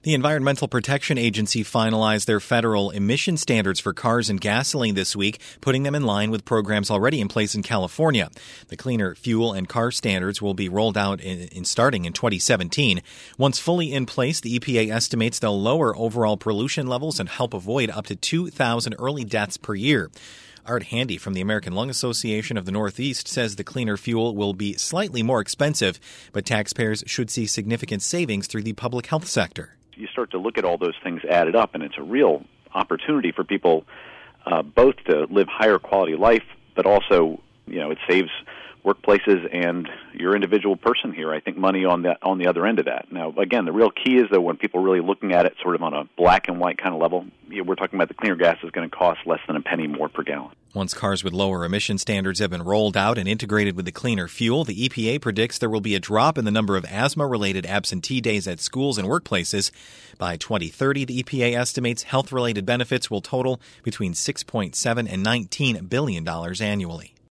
The Environmental Protection Agency finalized their federal emission standards for cars and gasoline this week, putting them in line with programs already in place in California. The cleaner fuel and car standards will be rolled out starting in 2017. Once fully in place, the EPA estimates they'll lower overall pollution levels and help avoid up to 2,000 early deaths per year. Art Handy from the American Lung Association of the Northeast says the cleaner fuel will be slightly more expensive, but taxpayers should see significant savings through the public health sector. You start to look at all those things added up, and it's a real opportunity for people both to live higher quality life, but also, it saves workplaces and your individual person here, I think, money on the other end of that. Now, again, the real key is, though, when people are really looking at it sort of on a black and white kind of level, we're talking about the cleaner gas is going to cost less than a penny more per gallon. Once cars with lower emission standards have been rolled out and integrated with the cleaner fuel, the EPA predicts there will be a drop in the number of asthma-related absentee days at schools and workplaces. By 2030, the EPA estimates health-related benefits will total between $6.7 and $19 billion annually.